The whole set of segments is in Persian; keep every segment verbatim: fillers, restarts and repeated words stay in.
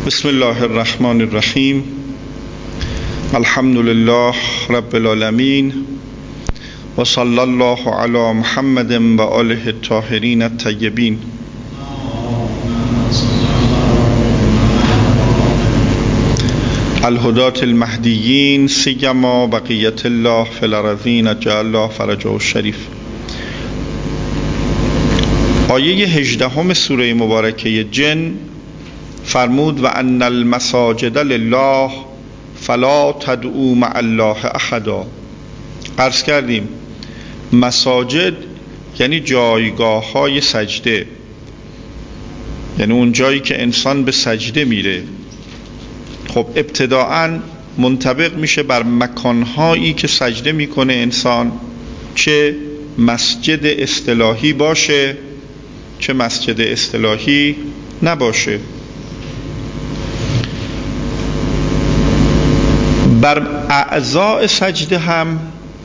بسم الله الرحمن الرحیم. الحمد لله رب العالمین و صلی الله علی محمد و آله الطاهرین الطیبین. الهداة المهدیین سیما بقیت الله فی الارضین اجل الله فرجه الشریف. آیه هجدهم سوره مبارکه جن فرمود و ان المساجد لله فلا تدعوا مع الله احدا. عرض کردیم مساجد یعنی جایگاه های سجده، یعنی اون جایی که انسان به سجده میره. خب ابتداعاً منطبق میشه بر مکانهایی که سجده میکنه انسان، چه مسجد اصطلاحی باشه چه مسجد اصطلاحی نباشه. بر اعضاء سجده هم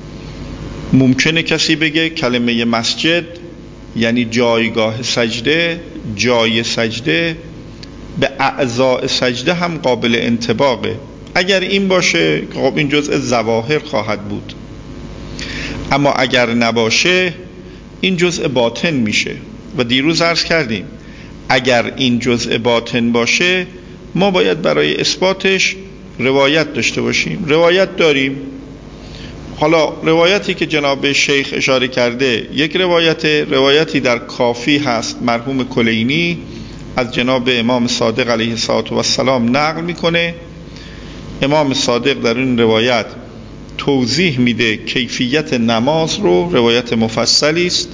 ممکنه کسی بگه کلمه مسجد یعنی جایگاه سجده، جای سجده، به اعضاء سجده هم قابل انطباقه. اگر این باشه خب این جزء ظواهر خواهد بود، اما اگر نباشه این جزء باطن میشه. و دیروز عرض کردیم اگر این جزء باطن باشه ما باید برای اثباتش روایت داشته باشیم. روایت داریم. حالا روایتی که جناب شیخ اشاره کرده یک روایت روایتی در کافی هست، مرحوم کلینی از جناب امام صادق علیه السلام نقل میکنه. امام صادق در این روایت توضیح میده کیفیت نماز رو، روایت مفصلی است،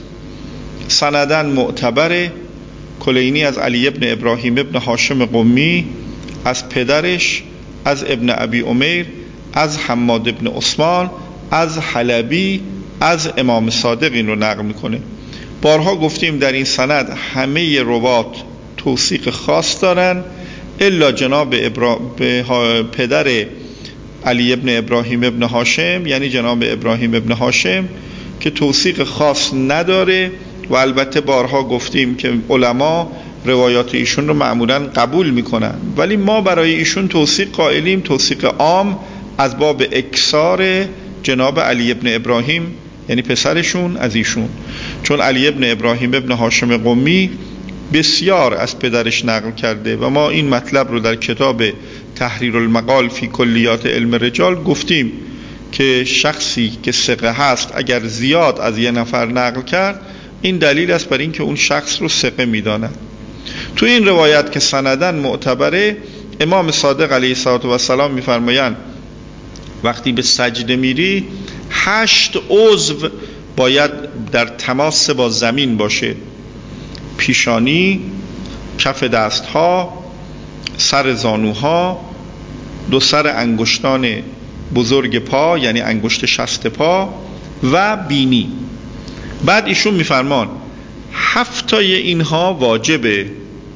سندن معتبره. کلینی از علی ابن ابراهیم ابن هاشم قمی، از پدرش از ابن ابی عمیر، از حماد ابن عثمان، از حلبی، از امام صادق این رو نقل میکنه. بارها گفتیم در این سند همه روات توثیق خاص دارن الا جناب ابرا... پدر علی ابن ابراهیم ابن هاشم یعنی جناب ابراهیم ابن هاشم که توثیق خاص نداره. و البته بارها گفتیم که علما روایات ایشون رو معمولا قبول میکنن، ولی ما برای ایشون توثیق قائلیم، توثیق عام از باب اکثار جناب علی ابن ابراهیم یعنی پسرشون از ایشون، چون علی ابن ابراهیم ابن هاشم قمی بسیار از پدرش نقل کرده و ما این مطلب رو در کتاب تحریر المقال فی کلیات علم رجال گفتیم که شخصی که ثقه هست اگر زیاد از یه نفر نقل کرد این دلیل است بر این که اون شخص رو ثقه میدانن. تو این روایت که سندن معتبره، امام صادق علیه السلام میفرمایند وقتی به سجده میری هشت عضو باید در تماس با زمین باشه: پیشانی، کف دستها، سر زانوها، دو سر انگشتان بزرگ پا یعنی انگشت شست پا و بینی. بعد ایشون میفرمان هفتای اینها واجبه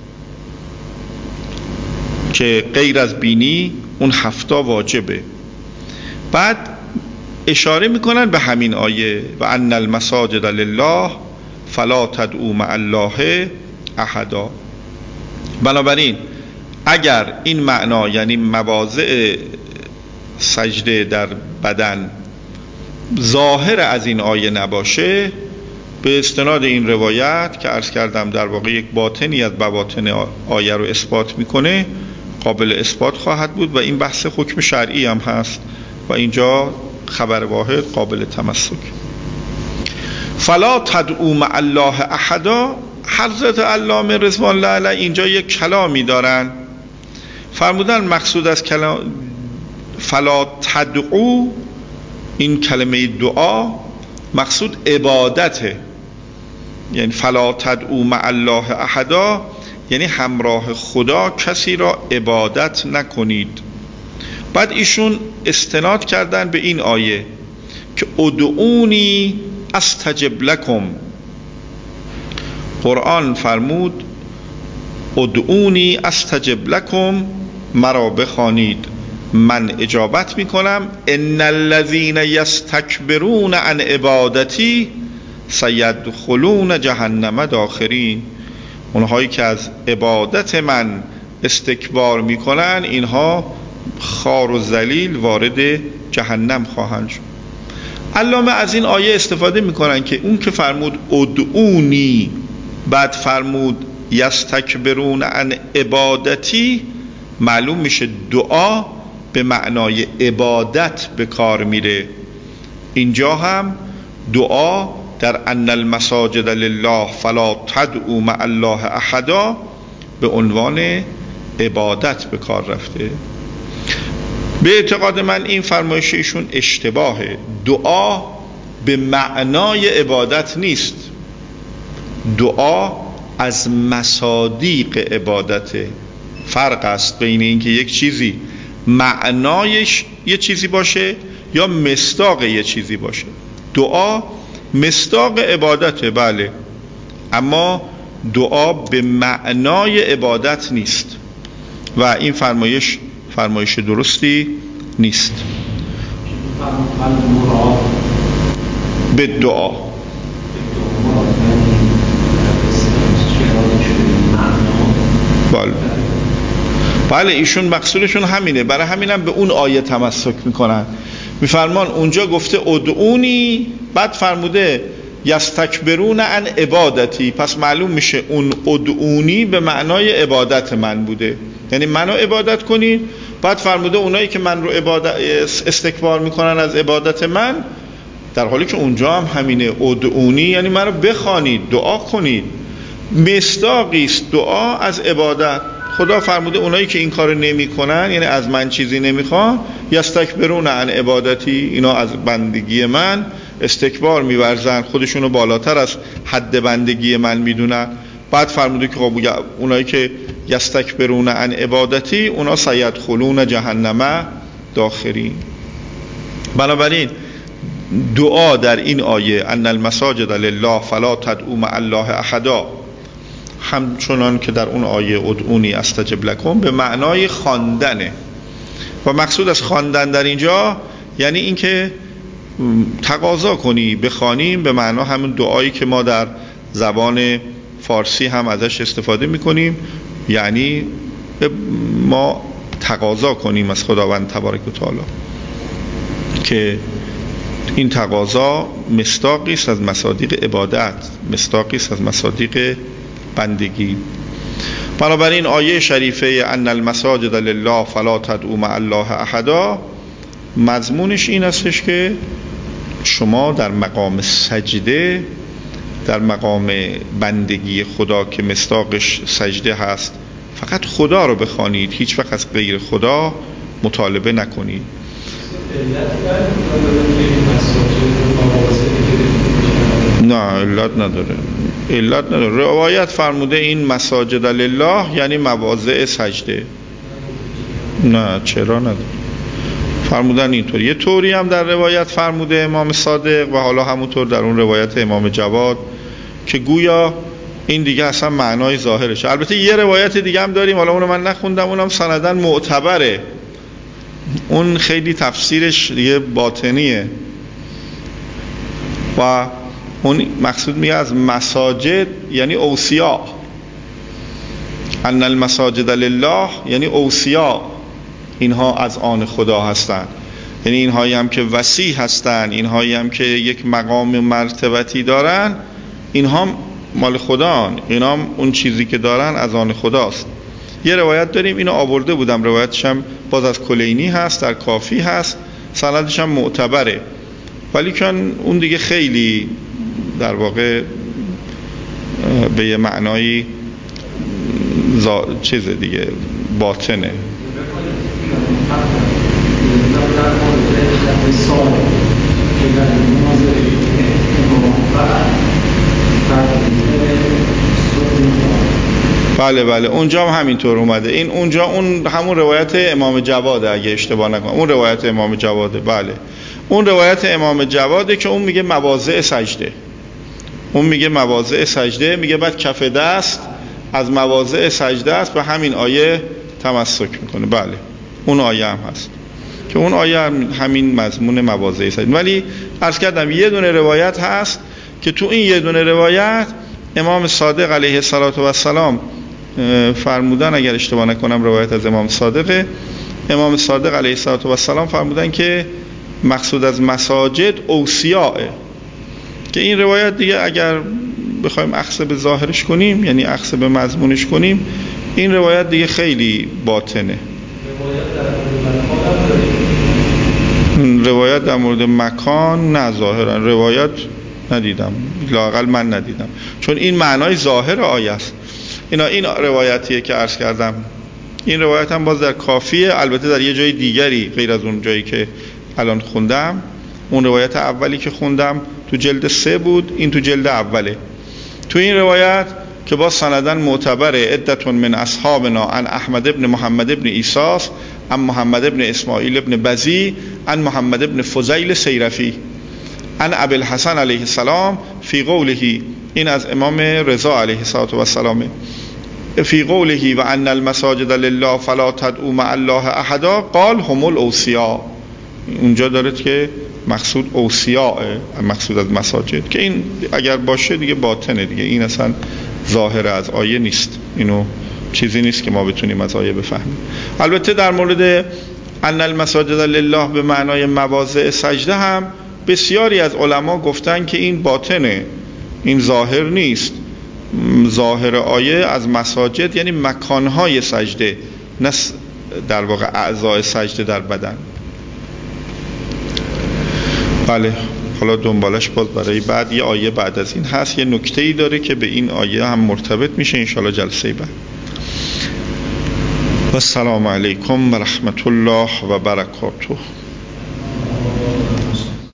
که غیر از بینی اون هفتا واجبه. بعد اشاره میکنن به همین آیه و ان المساجد لله فلا تدعوا مع الله احدا. بنابراین اگر این معنا یعنی مواضع سجده در بدن ظاهر از این آیه نباشه، به استناد این روایت که عرض کردم در واقع یک باطنی از بواطن آیه رو اثبات میکنه، قابل اثبات خواهد بود و این بحث حکم شرعی هم هست و اینجا خبر واحد قابل تمسک. فلا تدعوا مع الله احدا. حضرت علامه رضوان الله علیه اینجا یک کلامی دارن، فرمودن مقصود از کلام فلا تدعوا، این کلمه دعا مقصود عبادته، یعنی فلا تدعوا مع الله احدا یعنی همراه خدا کسی را عبادت نکنید. بعد ایشون استناد کردن به این آیه که ادعونی استجب لکم. قرآن فرمود ادعونی استجب لکم، مرا بخوانید من اجابت میکنم. ان الذين يستكبرون عن عبادتی سيدخلون جهنم داخرین. اونهایی که از عبادت من استکبار میکنن اینها خار و ذلیل وارد جهنم خواهند شد. علامه از این آیه استفاده میکنن که اون که فرمود ادعونی بعد فرمود یستکبرون عن عبادتی، معلوم میشه دعا به معنای عبادت به کار میره. اینجا هم دعا در ان المساجد لله فلا تدعوا مع الله احدا به عنوان عبادت به کار رفته. به اعتقاد من این فرمایش ایشون اشتباهه. دعا به معنای عبادت نیست، دعا از مصادیق عبادته. فرق است بین اینکه یک چیزی معنایش یه چیزی باشه یا مصداق یه چیزی باشه. دعا مصداق عبادته بله، اما دعا به معنای عبادت نیست و این فرمایش فرمایش درستی نیست. به دعا بله بله ایشون مقصودشون همینه، برای همینم به اون آیه تمسک میکنن. میفرمان اونجا گفته ادعونی، بعد فرموده یستکبرون عن عبادتی، پس معلوم میشه اون ادعونی به معنای عبادت من بوده، یعنی منو عبادت کنید. بعد فرموده اونایی که من رو عبادت استکبار میکنن از عبادت من، در حالی که اونجا هم همینه، ادعونی یعنی منو بخوانید، دعا کنید. مصداقی است دعا از عبادت. خدا فرموده اونایی که این کارو نمیکنن، یعنی از من چیزی نمیخوان، یستکبرون عن عبادتی، اینا از بندگی من استکبار میورزن، خودشونو بالاتر از حد بندگی من میدونن. بعد فرموده که خب اونایی که یستکبرون عن عبادتی اونا سیدخلون جهنم داخرین. بنابراین دعا در این آیه ان المساجد لله فلا تدعوا مع الله احدا، همچنان که در اون آیه ادعونی استجب لکم، به معنای خواندنه. و مقصود از خواندن در اینجا یعنی این که تقاضا کنی، بخوانیم، به معنا همون دعایی که ما در زبان فارسی هم ازش استفاده میکنیم، یعنی ما تقاضا کنیم از خداوند تبارک و تعالی که این تقاضا مصداقی است از مصادیق عبادت، مصداقی است از مصادیق بندگی. بنابراین آیه شریفه ان المساجد لله فلا تدعوا مع الله احدا مضمونش این استش که شما در مقام سجده، در مقام بندگی خدا که مصداقش سجده هست، فقط خدا رو بخوانید، هیچ وقت از غیر خدا مطالبه نکنید. نه علت نداره، علت نداره. روایت فرموده این مساجد لله یعنی مواضع سجده. نه چرا نداره، فرمودن اینطور. یه طوری هم در روایت فرموده امام صادق و حالا همونطور در اون روایت امام جواد که گویا این دیگه اصلا معنای ظاهرش. البته یه روایت دیگه هم داریم، حالا اونو من نخوندم، اونم سندن معتبره، اون خیلی تفسیرش دیگه باطنیه و اون مقصود میگه از مساجد یعنی اوصیا، ان المساجد لله یعنی اوصیا، اینها از آن خدا هستن، یعنی اینهایی هم که وسیع هستن، اینهایی هم که یک مقام مرتبتی دارن، اینها مال خدا، اینا هم اون چیزی که دارن از آن خداست. یه روایت داریم اینو آورده بودم، روایتش هم باز از کلینی هست، در کافی هست، سندش هم معتبره، ولی کن اون دیگه خیلی در واقع به یه معنایی زا... چیز دیگه باطنه. بله بله اونجا هم همینطور اومده. این اونجا اون همون روایت امام جواده اگه اشتباه نکنم، اون روایت امام جواده. بله اون روایت امام جواده که اون میگه مواضع سجده، اون میگه مواضع سجده، میگه بعد کف دست از مواضع سجده است، به همین آیه تمسک میکنه. بله اون آیه هم هست که اون آیه هم همین مضمون مواضع سجده. ولی عرض کردم یه دونه روایت هست که تو این یه دونه روایت امام صادق علیه الصلاه و السلام فرمودن، اگر اشتباه نکنم روایت از امام صادقه، امام صادق علیه السلام فرمودن که مقصود از مساجد اوصیاءه، که این روایت دیگه اگر بخوایم اخذ به ظاهرش کنیم، یعنی اخذ به مضمونش کنیم، این روایت دیگه خیلی باطنه. روایت در مورد مکان نه، ظاهرا روایت ندیدم، لااقل من ندیدم، چون این معنای ظاهر آیه است. اینا این روایتیه که عرض کردم. این روایت هم باز در کافیه، البته در یه جای دیگری غیر از اون جایی که الان خوندم. اون روایت اولی که خوندم تو جلد سه بود، این تو جلد اوله. تو این روایت که با سندن معتبره، عدتون من اصحابنا عن احمد ابن محمد ابن ایساس عن محمد ابن اسماعیل ابن بزی عن محمد ابن فضیل سیرفی عن ابی الحسن علیه السلام فی قوله، این از امام رضا علیه السلام، فی قوله و ان المساجد لله فلا تدعوا مع الله احدا قال هم الاوصیاء. اونجا داره که مقصود اوصیاء، مقصود از مساجد، که این اگر باشه دیگه باطنه دیگه، این اصلا ظاهر از آیه نیست، اینو چیزی نیست که ما بتونیم از آیه بفهمیم. البته در مورد ان المساجد لله به معنای مواضع سجده هم بسیاری از علما گفتن که این باطنه، این ظاهر نیست. ظاهر آیه از مساجد یعنی مکانهای سجده، نه در واقع اعضای سجده در بدن. بله، حالا دنبالش باز برای بعد یه آیه بعد از این هست، یه نکته‌ای داره که به این آیه هم مرتبط میشه، انشالله جلسه بعد. و السلام علیکم و رحمت الله و برکاته.